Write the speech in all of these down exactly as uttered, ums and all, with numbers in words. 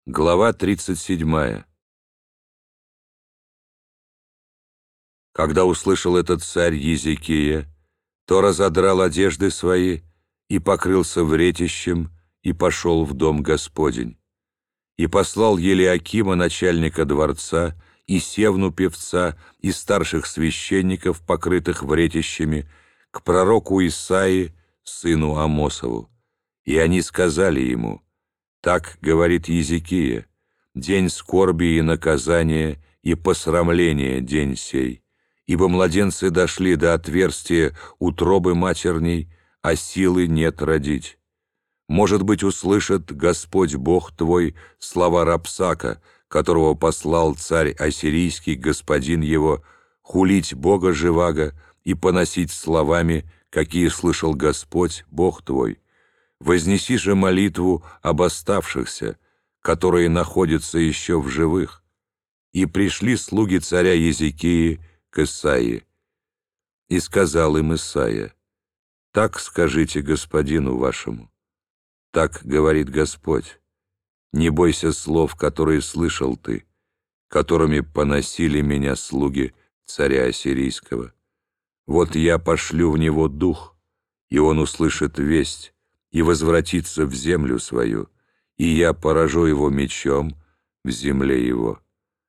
Глава тридцать седьмая. Когда услышал этот царь Езекия, то разодрал одежды свои и покрылся вретищем и пошел в дом Господень. И послал Елиакима, начальника дворца, и Севну певца, и старших священников, покрытых вретищами, к пророку Исаии, сыну Амосову. И они сказали ему: «Так говорит Езекия: день скорби и наказания, и посрамления день сей, ибо младенцы дошли до отверстия утробы матерней, а силы нет родить. Может быть, услышит Господь Бог твой слова Рапсака, которого послал царь ассирийский, господин его, хулить Бога живаго и поносить словами, какие слышал Господь Бог твой. Вознеси же молитву об оставшихся, которые находятся еще в живых». И пришли слуги царя Езекии к Исаии. И сказал им Исаия: «Так скажите господину вашему: так говорит Господь: не бойся слов, которые слышал ты, которыми поносили меня слуги царя ассирийского. Вот я пошлю в него дух, и он услышит весть, и возвратится в землю свою, и я поражу его мечом в земле его».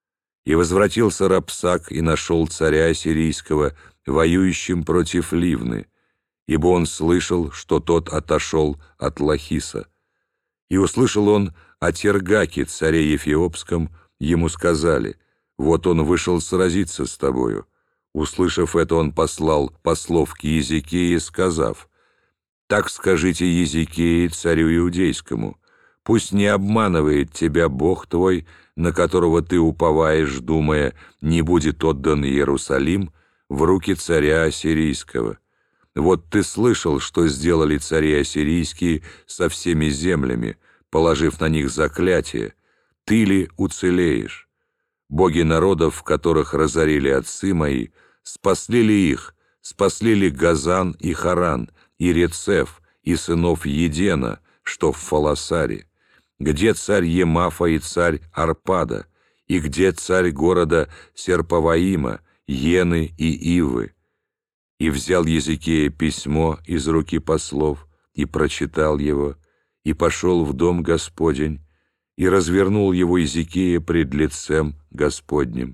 И возвратился Рапсак и нашел царя ассирийского воюющим против Ливны, ибо он слышал, что тот отошел от Лахиса. И услышал он о Тергаке, царе Ефиопском, ему сказали: «Вот он вышел сразиться с тобою». Услышав это, он послал послов к Езекии, сказав: «Так скажите Езекии, царю иудейскому: пусть не обманывает тебя Бог твой, на которого ты уповаешь, думая, не будет отдан Иерусалим в руки царя ассирийского. Вот ты слышал, что сделали цари ассирийские со всеми землями, положив на них заклятие. Ты ли уцелеешь? Боги народов, которых разорили отцы мои, спасли ли их, спасли ли Газан и Харан, и Рецеф, и сынов Едена, что в Фаласаре? Где царь Емафа и царь Арпада? И где царь города Серпаваима, Ены и Ивы?» И взял Езекия письмо из руки послов, и прочитал его, и пошел в дом Господень, и развернул его Езекия пред лицем Господним.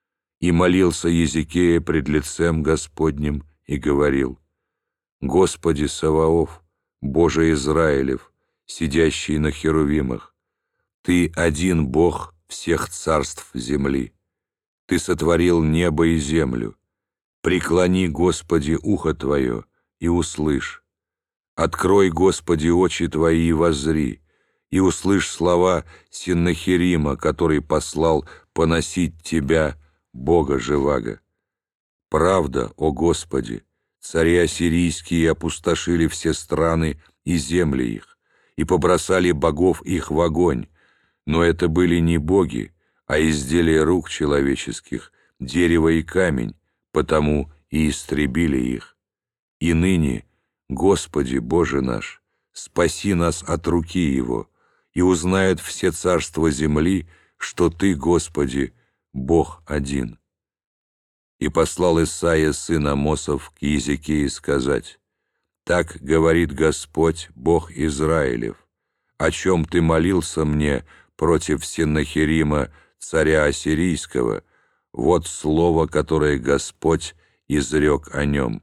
И молился Езекия пред лицем Господним, и говорил: «Господи Саваоф, Боже Израилев, сидящий на херувимах, Ты один Бог всех царств земли. Ты сотворил небо и землю. Преклони, Господи, ухо Твое и услышь. Открой, Господи, очи Твои и воззри, и услышь слова Синнахирима, который послал поносить Тебя, Бога живаго. Правда, о Господи, цари ассирийские опустошили все страны и земли их, и побросали богов их в огонь, но это были не боги, а изделия рук человеческих, дерево и камень, потому и истребили их. И ныне, Господи Боже наш, спаси нас от руки его, и узнают все царства земли, что Ты, Господи, Бог один». И послал Исаия, сын Амосов, к Езекии сказать: «Так говорит Господь, Бог Израилев: о чем ты молился мне против Синнахирима, царя ассирийского, вот слово, которое Господь изрек о нем.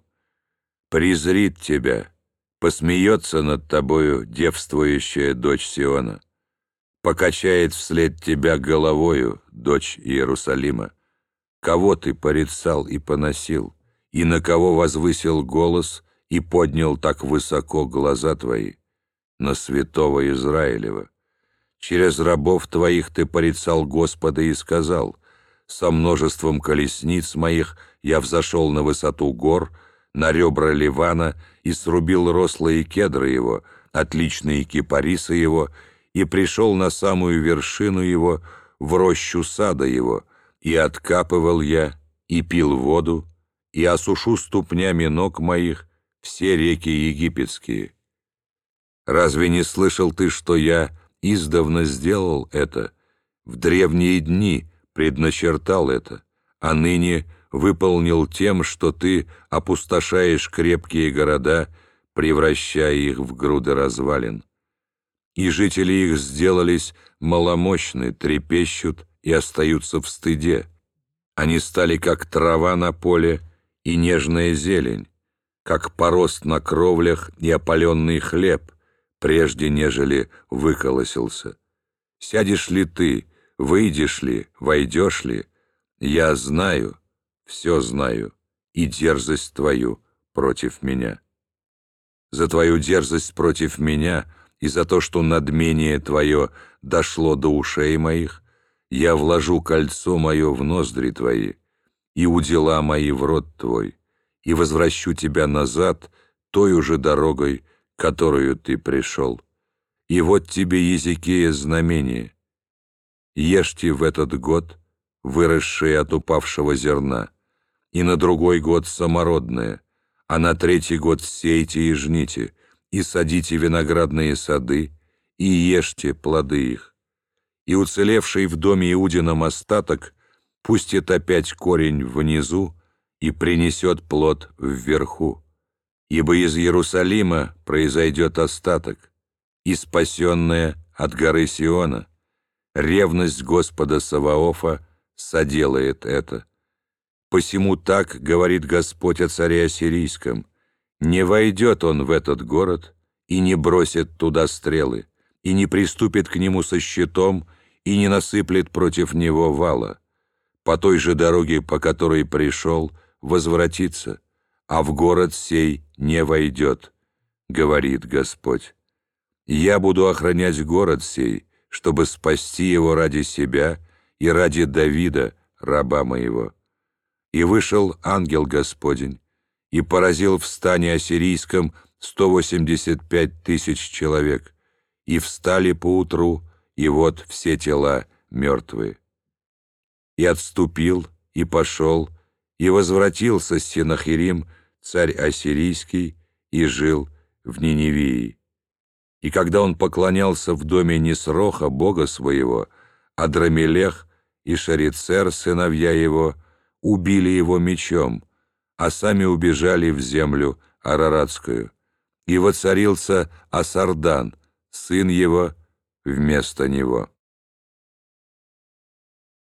Презрит тебя, посмеется над тобою девствующая дочь Сиона, покачает вслед тебя головою дочь Иерусалима. Кого ты порицал и поносил, и на кого возвысил голос и поднял так высоко глаза твои? На святого Израилева. Через рабов твоих ты порицал Господа и сказал: со множеством колесниц моих я взошел на высоту гор, на ребра Ливана, и срубил рослые кедры его, отличные кипарисы его, и пришел на самую вершину его, в рощу сада его, и откапывал я, и пил воду, и осушу ступнями ног моих все реки египетские. Разве не слышал ты, что я издавна сделал это, в древние дни предначертал это, а ныне выполнил тем, что ты опустошаешь крепкие города, превращая их в груды развалин. И жители их сделались маломощны, трепещут и остаются в стыде. Они стали как трава на поле и нежная зелень, как порост на кровлях и опаленный хлеб, прежде нежели выколосился. Сядешь ли ты, выйдешь ли, войдешь ли, я знаю, все знаю, и дерзость твою против меня. За твою дерзость против меня и за то, что надмение твое дошло до ушей моих, я вложу кольцо мое в ноздри твои и удила мои в рот твой, и возвращу тебя назад той уже дорогой, которую ты пришел. И вот тебе, Езекия, знамение. Ешьте в этот год, выросшее от упавшего зерна, и на другой год самородное, а на третий год сейте и жните, и садите виноградные сады, и ешьте плоды их. И уцелевший в доме Иудином остаток пустит опять корень внизу и принесет плод вверху. Ибо из Иерусалима произойдет остаток, и спасенное от горы Сиона. Ревность Господа Саваофа соделает это. Посему так говорит Господь о царе Ассирийском: не войдет он в этот город и не бросит туда стрелы, и не приступит к нему со щитом, и не насыплет против него вала. По той же дороге, по которой пришел, возвратится, а в город сей не войдет, говорит Господь. Я буду охранять город сей, чтобы спасти его ради себя и ради Давида, раба моего. И вышел ангел Господень, и поразил в стане ассирийском сто восемьдесят пять тысяч человек, и встали поутру, и вот все тела мертвые. И отступил, и пошел, и возвратился Сенахерим, царь ассирийский, и жил в Ниневии. И когда он поклонялся в доме Нисроха, бога своего, Адрамелех и Шарицер, сыновья его, убили его мечом, а сами убежали в землю Араратскую. И воцарился Асардан, сын его, вместо него.